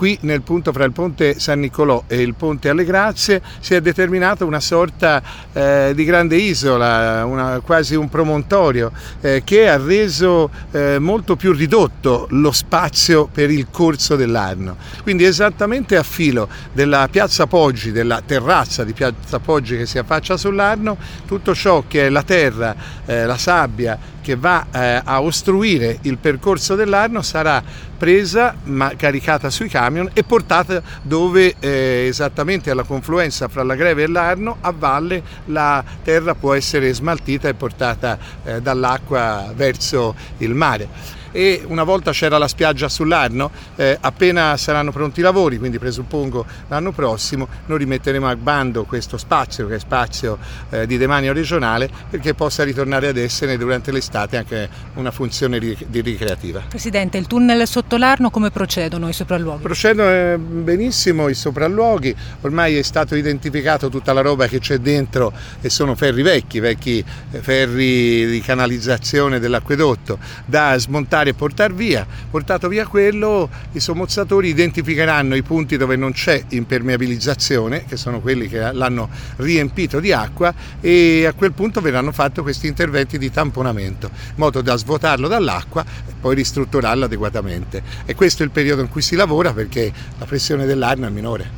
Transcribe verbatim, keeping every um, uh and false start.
Qui nel punto fra il ponte San Nicolò e il ponte alle Grazie si è determinata una sorta eh, di grande isola, una, quasi un promontorio eh, che ha reso eh, molto più ridotto lo spazio per il corso dell'Arno. Quindi esattamente a filo della piazza Poggi, della terrazza di piazza Poggi che si affaccia sull'Arno, tutto ciò che è la terra, eh, la sabbia che va eh, a ostruire il percorso dell'Arno sarà presa, ma caricata sui camion e portata dove eh, esattamente alla confluenza fra la Greve e l'Arno, a valle la terra può essere smaltita e portata eh, dall'acqua verso il mare. E una volta c'era la spiaggia sull'Arno, eh, appena saranno pronti i lavori, quindi presuppongo l'anno prossimo, noi rimetteremo a bando questo spazio che è spazio eh, di demanio regionale, perché possa ritornare ad essere durante l'estate anche una funzione ri- di ricreativa. Presidente, il tunnel sotto l'Arno come procedono i sopralluoghi? Procedono eh, benissimo i sopralluoghi, ormai è stato identificato tutta la roba che c'è dentro e sono ferri vecchi, vecchi eh, ferri di canalizzazione dell'acquedotto da smontare e portare via. Portato via quello, i sommozzatori identificheranno i punti dove non c'è impermeabilizzazione, che sono quelli che l'hanno riempito di acqua, e a quel punto verranno fatti questi interventi di tamponamento in modo da svuotarlo dall'acqua e poi ristrutturarlo adeguatamente. E questo è il periodo in cui si lavora, perché la pressione dell'Arno è minore.